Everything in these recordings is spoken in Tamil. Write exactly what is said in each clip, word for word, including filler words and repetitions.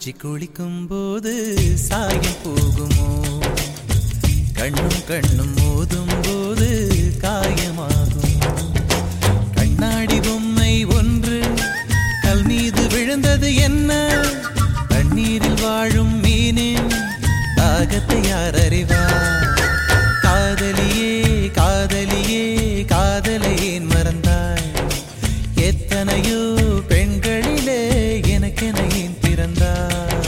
பூச்சி குளிக்கும் போது சாயம் போகுமோ? கண்ணும் கண்ணும் மோதும் போது காயமாகும். கண்ணாடி பொம்மை ஒன்று கல் மீது விழுந்தது என்ன? தண்ணீரில் வாழும் மீனின் தாகத்தை யார் அறிவார்? காதலியே காதலியே காதலை ஏன் மறந்தாய்? எத்தனையோ பெண்களிலே எனக்கென ஏன் பிறந்தாய்?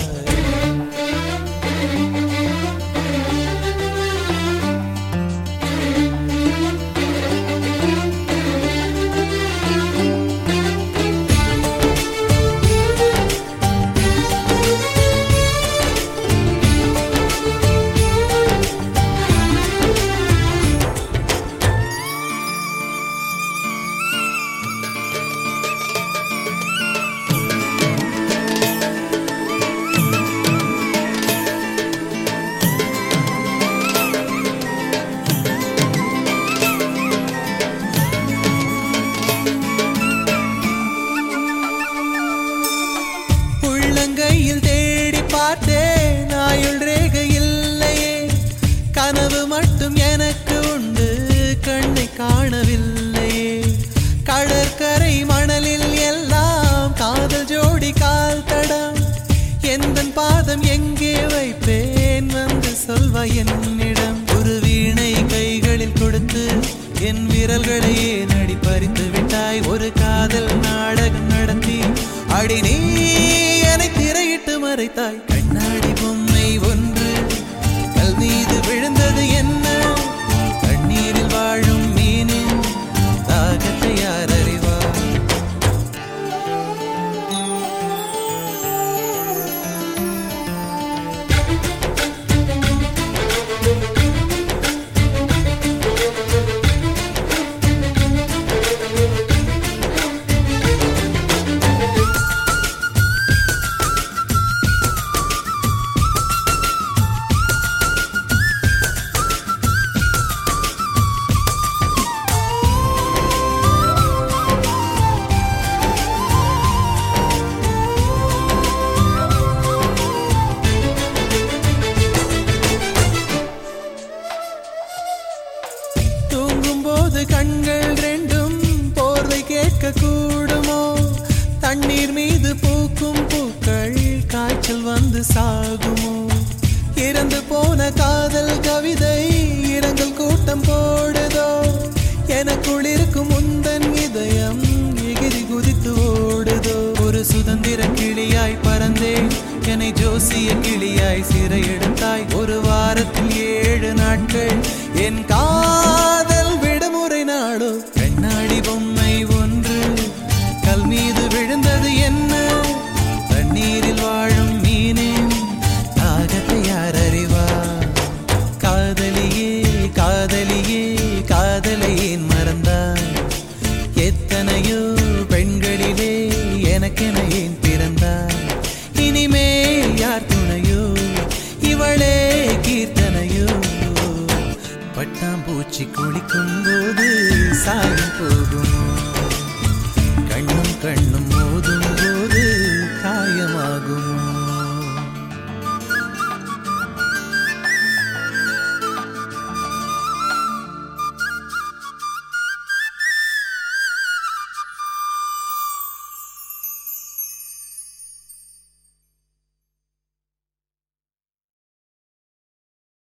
கையில் தேடி பார்த்தேன், ஆயுள் ரேகை இல்லையே. கனவு மட்டும் எனக்கு உண்டு, கண்ணை காணவில்லையே. கடற்கரை மணலில் எல்லாம் காதல் ஜோடி கால் தடம். எந்தன் பாதம் எங்கே வைப்பேன், வந்து சொல்வாய் என்னிடம். ஒரு வீணை கைகளில் கொடுத்து என் விரல்களையே நடி பறித்து விட்டாய். ஒரு காதல் நாடகம் நடத்தி அடி நீ என்னை திரையிட்டு மறைத்தாய். கண்ணாடி பொம்மை ஒன்று கல் மீது விழுந்தது என்ன? தண்ணீரில் வாழும் மீனின் தாகத்தை யார் அறிவார்? கண்கள் ரெண்டும் போர்வை கேட்க கூடுமோ? தண்ணீர் மீது பூக்கும் பூக்கள் காய்ச்சல் வந்து சாகுமோ? இறந்து போன காதல் கவிதை இரங்கல் கூட்டம் போடுதோ? எனக்குள் இருக்கும் முந்தன் இதயம் எகிரி குதித்து ஓடுதோ? ஒரு சுதந்திர கிளியாய் பறந்தேன், என்னை ஜோசிய கிளியாய் சிறையெடுத்தாய். ஒரு வாரத்தில் ஏழு நாட்கள் என் காதல் விடுமுறை நாடோ? கண்ணாடி பொம்மை ஒன்று கல் மீது விழுந்தது என்ன? தண்ணீரில் வாழும் மீனின் தாகத்தை யார் அறிவார்? காதலியே காதலியே காதலை ஏன் மறந்தாய்? எத்தனையோ பெண்களிலே எனக்கென ஏன் பிறந்தாய்? இனிமேல் யார் துணையோ? இவளே கீர்த்தனையோ? பட்டாம்பூச்சி குளிக்கும் போது சாயம் போகுமோ? கண்ணும் கண்ணும்